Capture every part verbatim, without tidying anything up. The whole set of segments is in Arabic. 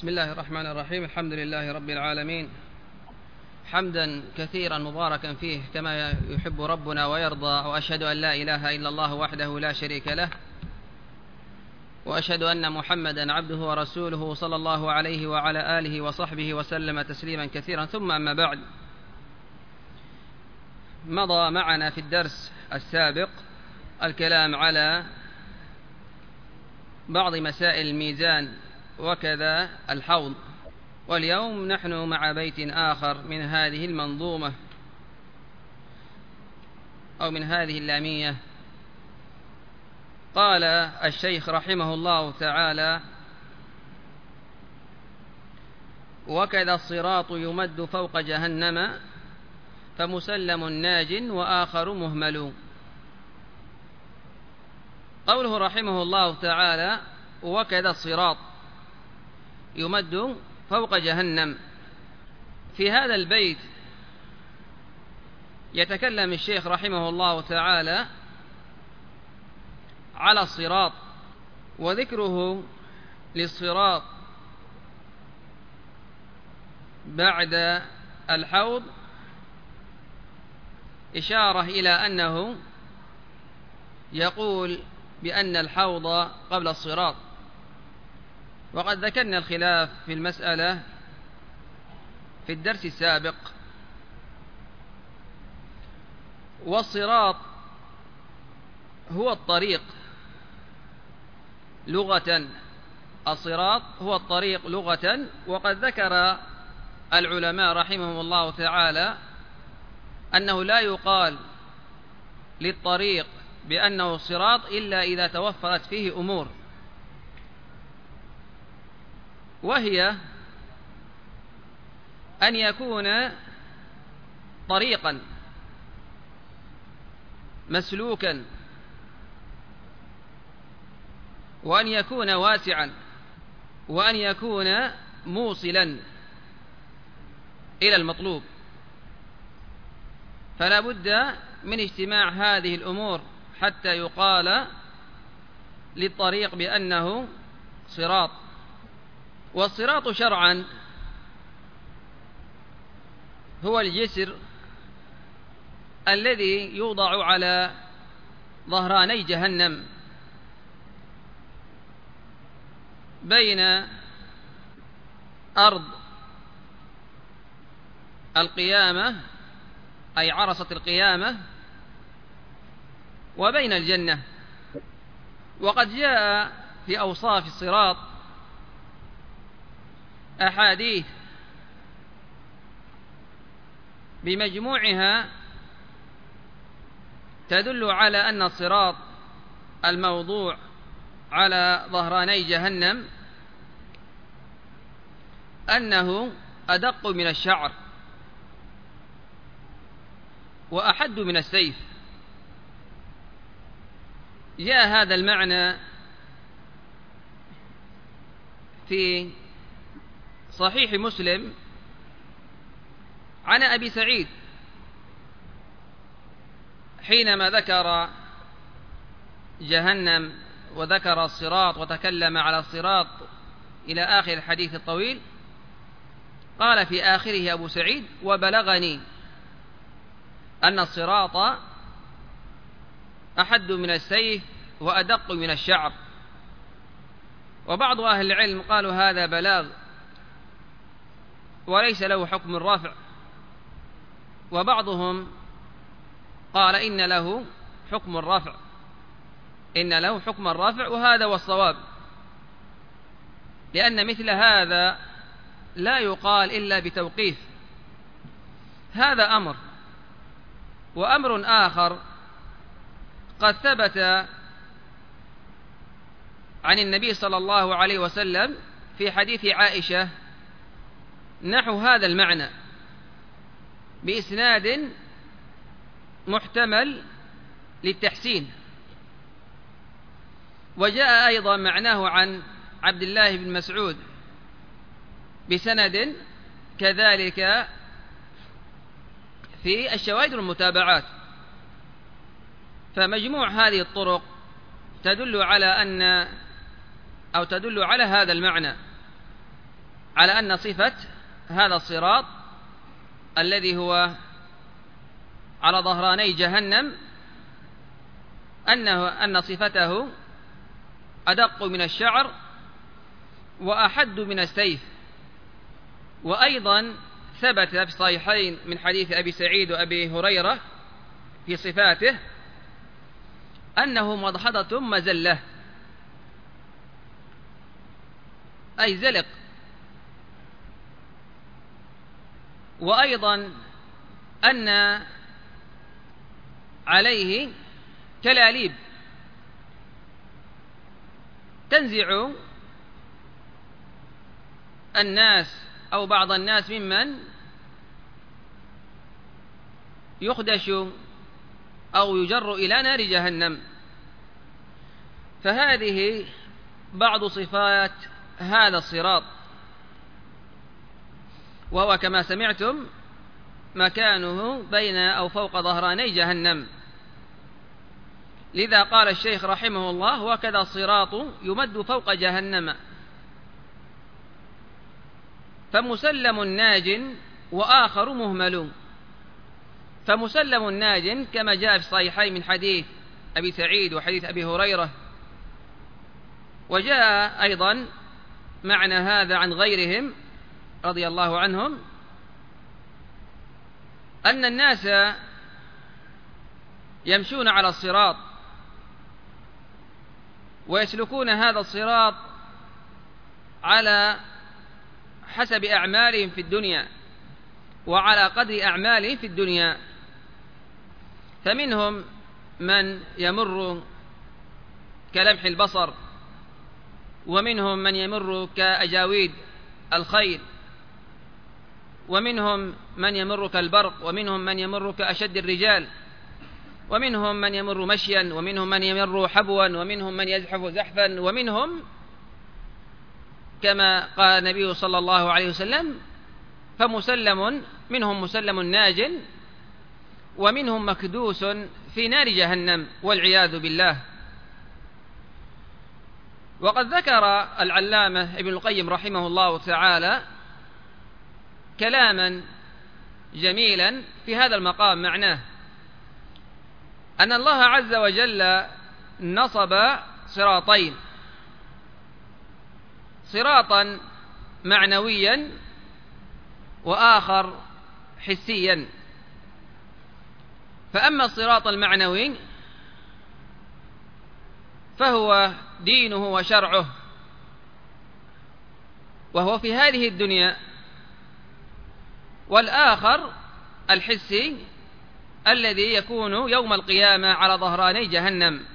بسم الله الرحمن الرحيم. الحمد لله رب العالمين، حمدا كثيرا مباركا فيه كما يحب ربنا ويرضى، وأشهد أن لا إله إلا الله وحده لا شريك له، وأشهد أن محمدا عبده ورسوله صلى الله عليه وعلى آله وصحبه وسلم تسليما كثيرا. ثم أما بعد، مضى معنا في الدرس السابق الكلام على بعض مسائل الميزان وكذا الحوض، واليوم نحن مع بيت آخر من هذه المنظومة أو من هذه اللامية. قال الشيخ رحمه الله تعالى: وكذا الصراط يمد فوق جهنم فمسلم ناج وآخر مهمل. قوله رحمه الله تعالى وكذا الصراط يمد فوق جهنم، في هذا البيت يتكلم الشيخ رحمه الله تعالى على الصراط، وذكره للصراط بعد الحوض إشارة إلى أنه يقول بأن الحوض قبل الصراط، وقد ذكرنا الخلاف في المسألة في الدرس السابق. والصراط هو الطريق لغة، الصراط هو الطريق لغة، وقد ذكر العلماء رحمهم الله تعالى أنه لا يقال للطريق بأنه صراط إلا إذا توفرت فيه أمور، وهي أن يكون طريقا مسلوكا، وأن يكون واسعا، وأن يكون موصلا إلى المطلوب. فلا بد من اجتماع هذه الأمور حتى يقال للطريق بأنه صراط. والصراط شرعا هو الجسر الذي يوضع على ظهراني جهنم بين أرض القيامة أي عرصة القيامة وبين الجنة. وقد جاء في أوصاف الصراط أحاديث بمجموعها تدل على أن الصراط الموضوع على ظهراني جهنم أنه أدق من الشعر وأحد من السيف. جاء هذا المعنى في صحيح مسلم عن أبي سعيد حينما ذكر جهنم وذكر الصراط وتكلم على الصراط إلى آخر الحديث الطويل، قال في آخره أبو سعيد: وبلغني أن الصراط أحد من السيف وأدق من الشعر. وبعض أهل العلم قالوا هذا بلاغ وليس له حكم الرفع، وبعضهم قال إن له حكم الرفع إن له حكم الرفع وهذا هو الصواب، لأن مثل هذا لا يقال إلا بتوقيف. هذا أمر. وأمر آخر قد ثبت عن النبي صلى الله عليه وسلم في حديث عائشة نحو هذا المعنى بإسناد محتمل للتحسين. وجاء أيضا معناه عن عبد الله بن مسعود بسند كذلك في الشواهد والمتابعات. فمجموع هذه الطرق تدل على أن أو تدل على هذا المعنى. على أن صفة هذا الصراط الذي هو على ظهراني جهنم أنه أن صفته أدق من الشعر وأحد من السيف. وأيضا ثبت في الصحيحين من حديث أبي سعيد وأبي هريرة في صفاته أنه مضحضة مزلة، أي زلق. وأيضا أن عليه كلاليب تنزع الناس أو بعض الناس ممن يخدش أو يجر إلى نار جهنم. فهذه بعض صفات هذا الصراط، وهو كما سمعتم مكانه بين أو فوق ظهراني جهنم. لذا قال الشيخ رحمه الله: وكذا الصراط يمد فوق جهنم فمسلم ناج وآخر مهمل. فمسلم ناج كما جاء في الصحيحين من حديث أبي سعيد وحديث أبي هريرة، وجاء أيضا معنى هذا عن غيرهم رضي الله عنهم أن الناس يمشون على الصراط ويسلكون هذا الصراط على حسب أعمالهم في الدنيا وعلى قدر أعمالهم في الدنيا. فمنهم من يمر كلمح البصر، ومنهم من يمر كأجاويد الخيل، ومنهم من يمر كالبرق، ومنهم من يمر كأشد الرجال، ومنهم من يمر مشيا، ومنهم من يمر حبوا، ومنهم من يزحف زحفا، ومنهم كما قال النبي صلى الله عليه وسلم: فمسلم منهم مسلم ناج ومنهم مكدوس في نار جهنم والعياذ بالله. وقد ذكر العلامة ابن القيم رحمه الله تعالى كلاما جميلا في هذا المقام، معناه أن الله عز وجل نصب صراطين: صراطا معنويا وآخر حسيا. فأما الصراط المعنوي فهو دينه وشرعه، وهو في هذه الدنيا، والآخر الحسي الذي يكون يوم القيامة على ظهراني جهنم.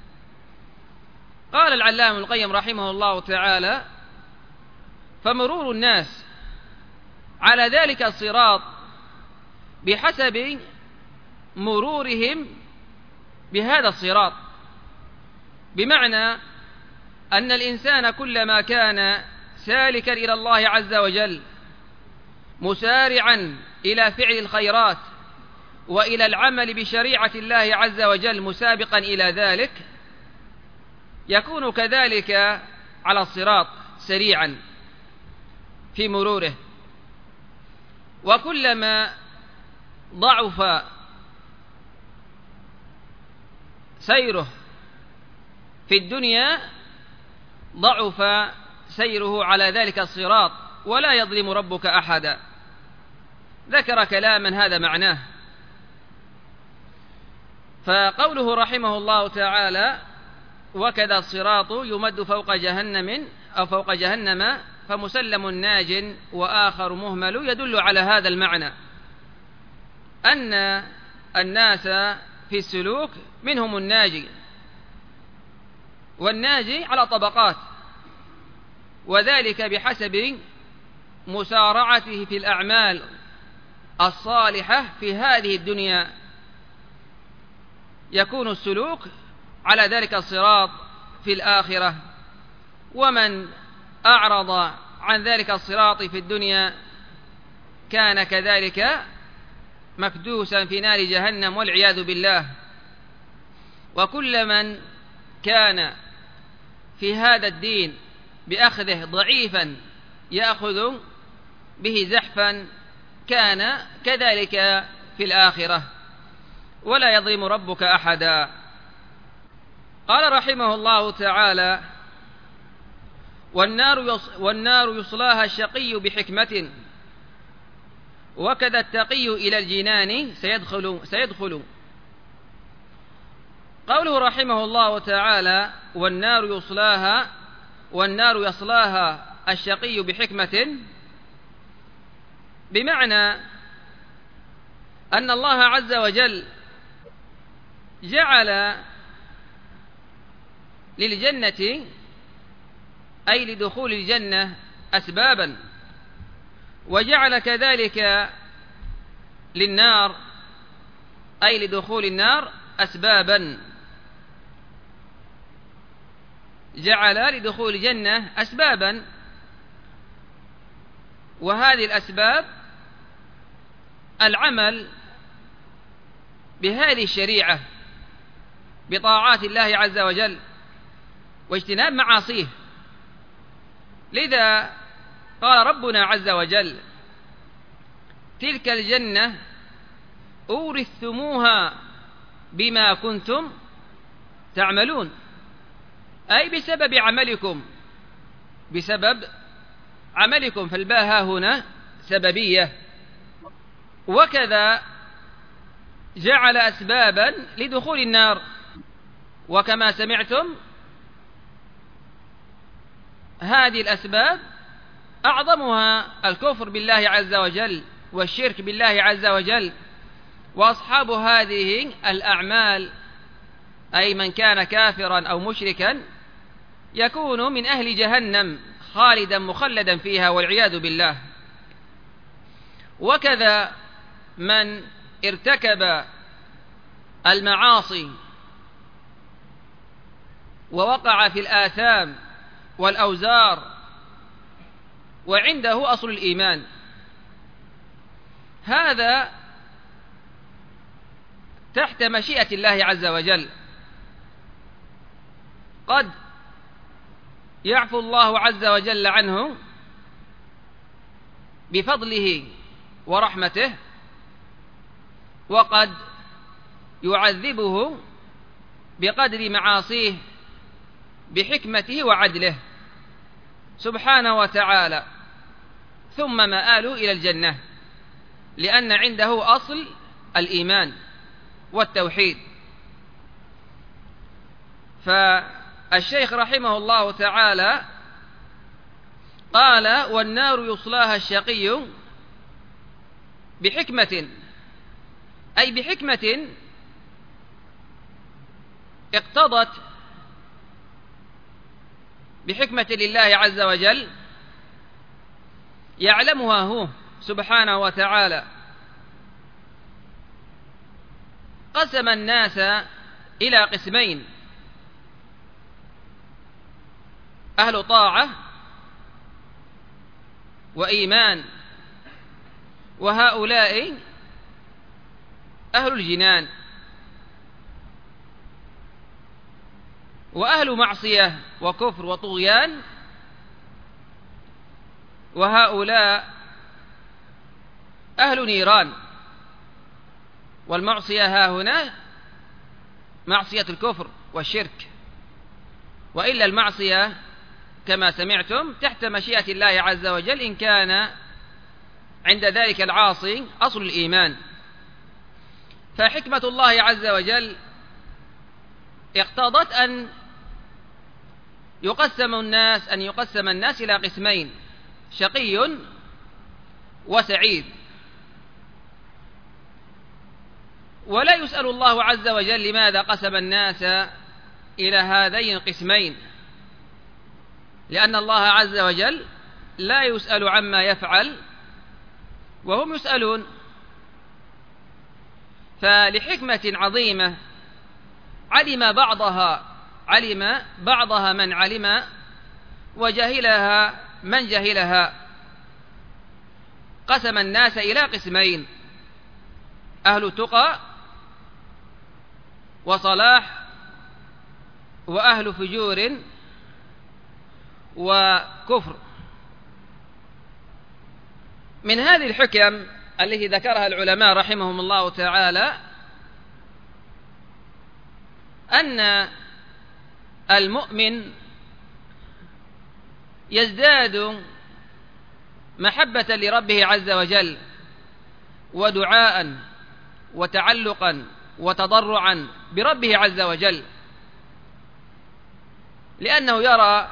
قال العلامة ابن القيم رحمه الله تعالى: فمرور الناس على ذلك الصراط بحسب مرورهم بهذا الصراط، بمعنى أن الإنسان كلما كان سالكا إلى الله عز وجل مسارعا إلى فعل الخيرات وإلى العمل بشريعة الله عز وجل مسابقا إلى ذلك، يكون كذلك على الصراط سريعا في مروره. وكلما ضعف سيره في الدنيا ضعف سيره على ذلك الصراط، ولا يظلم ربك أحدا. ذكر كلاما هذا معناه. فقوله رحمه الله تعالى: وكذا الصراط يمد فوق جهنم أو فوق جهنم فمسلم ناج وآخر مهمل، يدل على هذا المعنى، أن الناس في السلوك منهم الناجي، والناجي على طبقات، وذلك بحسب مسارعته في الأعمال الصالحة في هذه الدنيا. يكون السلوك على ذلك الصراط في الآخرة، ومن أعرض عن ذلك الصراط في الدنيا كان كذلك مكدوسا في نار جهنم والعياذ بالله. وكل من كان في هذا الدين بأخذه ضعيفا يأخذ به زحفا كان كذلك في الآخرة، ولا يظلم ربك أحدا. قال رحمه الله تعالى: والنار, والنار يصلاها الشقي بحكمة، وكذا التقي إلى الجنان سيدخل, سيدخل. قوله رحمه الله تعالى: والنار يصلاها والنار يصلاها الشقي بحكمة، بمعنى أن الله عز وجل جعل للجنة أي لدخول الجنة أسبابا، وجعل كذلك للنار أي لدخول النار أسبابا، جعل لدخول الجنة أسبابا، وهذه الأسباب العمل بهذه الشريعة بطاعات الله عز وجل واجتناب معاصيه. لذا قال ربنا عز وجل: تلك الجنة أورثتموها بما كنتم تعملون، أي بسبب عملكم، بسبب عملكم، فالباء ها هنا سببية. وكذا جعل أسبابا لدخول النار، وكما سمعتم هذه الأسباب أعظمها الكفر بالله عز وجل والشرك بالله عز وجل، وأصحاب هذه الأعمال أي من كان كافرا أو مشركا يكون من أهل جهنم خالدا مخلدا فيها والعياذ بالله. وكذا من ارتكب المعاصي ووقع في الآثام والأوزار وعنده أصل الإيمان، هذا تحت مشيئة الله عز وجل. قد يعفو الله عز وجل عنه بفضله ورحمته، وقد يعذبه بقدر معاصيه بحكمته وعدله سبحانه وتعالى، ثم مآله إلى الجنة، لأن عنده أصل الإيمان والتوحيد. فالشيخ رحمه الله تعالى قال: والنار يصلاها الشقي بحكمة، أي بحكمة اقتضت بحكمة لله عز وجل يعلمها هو سبحانه وتعالى. قسم الناس إلى قسمين: أهل طاعة وإيمان، وهؤلاء أهل الجنان، وأهل معصية وكفر وطغيان، وهؤلاء أهل نيران. والمعصية ها هنا معصية الكفر والشرك، وإلا المعصية كما سمعتم تحت مشيئة الله عز وجل إن كان عند ذلك العاصي أصل الإيمان. فحكمة الله عز وجل اقتضت أن يقسم الناس أن يقسم الناس إلى قسمين: شقي وسعيد. ولا يسأل الله عز وجل لماذا قسم الناس إلى هذين القسمين، لأن الله عز وجل لا يسأل عما يفعل وهم يسألون. فلحكمة عظيمة علم بعضها علم بعضها من علم، وجهلها من جهلها. قسم الناس إلى قسمين: أهل تقى وصلاح، وأهل فجور وكفر. من هذه الحكم التي ذكرها العلماء رحمهم الله تعالى أن المؤمن يزداد محبة لربه عز وجل ودعاء وتعلقا وتضرعا بربه عز وجل، لأنه يرى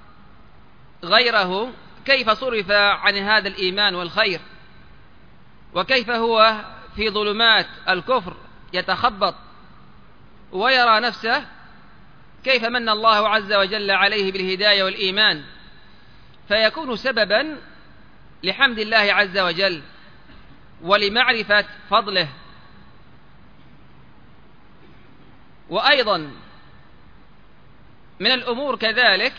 غيره كيف صرف عن هذا الإيمان والخير، وكيف هو في ظلمات الكفر يتخبط، ويرى نفسه كيف من الله عز وجل عليه بالهداية والإيمان، فيكون سببا لحمد الله عز وجل ولمعرفة فضله. وأيضا من الأمور كذلك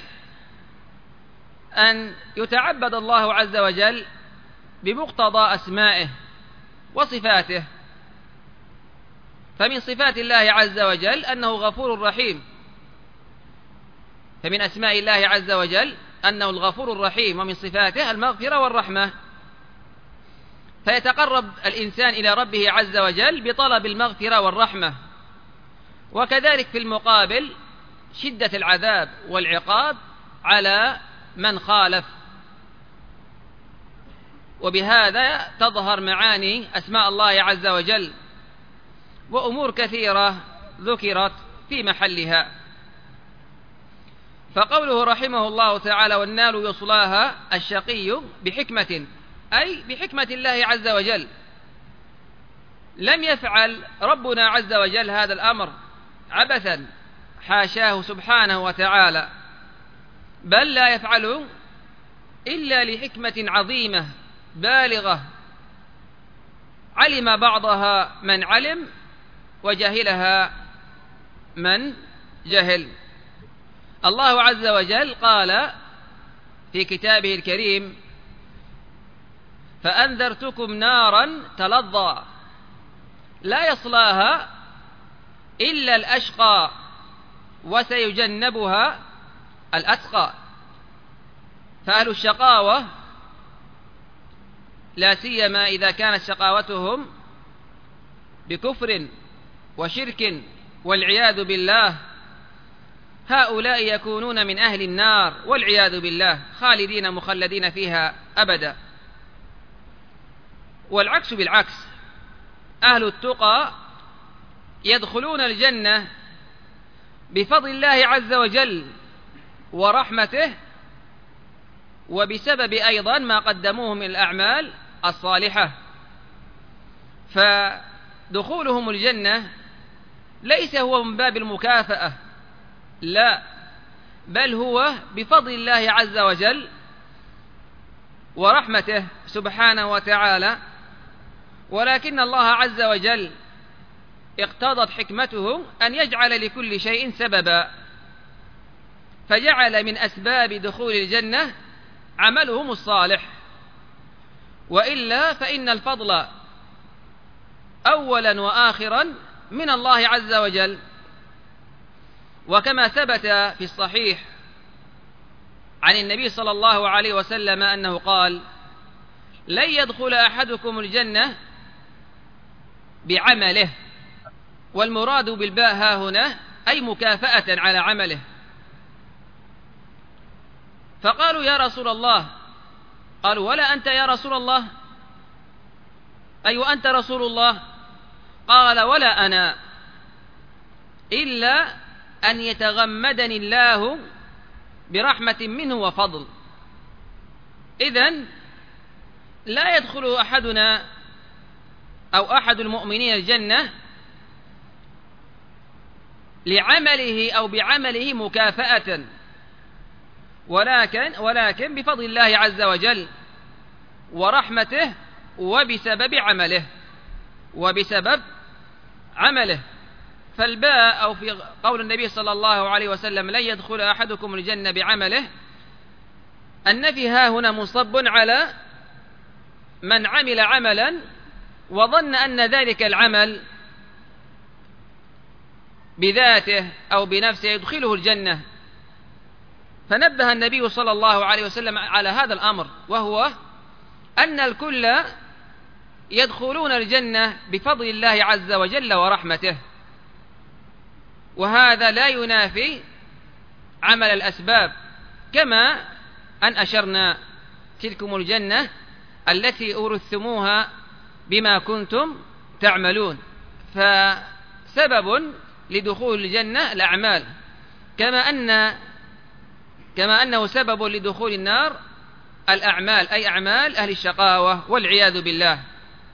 أن يتعبد الله عز وجل بمقتضى أسمائه وصفاته، فمن صفات الله عز وجل أنه غفور رحيم، فمن أسماء الله عز وجل أنه الغفور الرحيم، ومن صفاته المغفرة والرحمة، فيتقرب الإنسان إلى ربه عز وجل بطلب المغفرة والرحمة. وكذلك في المقابل شدة العذاب والعقاب على من خالف، وبهذا تظهر معاني أسماء الله عز وجل، وأمور كثيرة ذكرت في محلها. فقوله رحمه الله تعالى والنار يصلاها الشقي بحكمة، أي بحكمة الله عز وجل، لم يفعل ربنا عز وجل هذا الأمر عبثا، حاشاه سبحانه وتعالى، بل لا يفعله إلا لحكمة عظيمة بالغة علم بعضها من علم وجهلها من جهل. الله عز وجل قال في كتابه الكريم: فأنذرتكم نارا تلظى لا يصلاها إلا الأشقى وسيجنبها الأتقى. فأهل الشقاوة لا سيما إذا كانت شقاوتهم بكفر وشرك والعياذ بالله، هؤلاء يكونون من أهل النار والعياذ بالله، خالدين مخلدين فيها أبدا. والعكس بالعكس، أهل التقى يدخلون الجنة بفضل الله عز وجل ورحمته، وبسبب أيضا ما قدموه من الأعمال الصالحة. فدخولهم الجنة ليس هو من باب المكافأة، لا، بل هو بفضل الله عز وجل ورحمته سبحانه وتعالى. ولكن الله عز وجل اقتضت حكمته أن يجعل لكل شيء سببا، فجعل من أسباب دخول الجنة عملهم الصالح، وإلا فإن الفضل أولا وآخرا من الله عز وجل. وكما ثبت في الصحيح عن النبي صلى الله عليه وسلم أنه قال: لن يدخل أحدكم الجنة بعمله، والمراد بالباء ها هنا أي مكافأة على عمله. فقالوا: يا رسول الله. قالوا: ولا أنت يا رسول الله؟ أي وأنت رسول الله؟ قال: ولا أنا، إلا أن يتغمدني الله برحمة منه وفضل. إذن لا يدخل أحدنا أو أحد المؤمنين الجنة لعمله أو بعمله مكافأة، ولكن ولكن بفضل الله عز وجل ورحمته، وبسبب عمله وبسبب عمله. فالباء أو في قول النبي صلى الله عليه وسلم: لن يدخل أحدكم الجنة بعمله، النفي ها هنا منصب على من عمل عملا وظن أن ذلك العمل بذاته أو بنفسه يدخله الجنة. فنبه النبي صلى الله عليه وسلم على هذا الأمر، وهو أن الكل يدخلون الجنة بفضل الله عز وجل ورحمته، وهذا لا ينافي عمل الأسباب، كما أن أشرنا تلكم الجنة التي أورثتموها بما كنتم تعملون، فسبب لدخول الجنة الأعمال، كما أن كما أنه سبب لدخول النار الأعمال، أي أعمال أهل الشقاوة والعياذ بالله.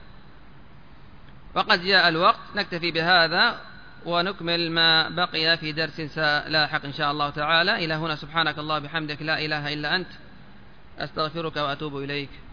وقد جاء الوقت، نكتفي بهذا ونكمل ما بقي في درس لاحق إن شاء الله تعالى. إلى هنا، سبحانك الله بحمدك، لا إله إلا أنت، أستغفرك وأتوب إليك.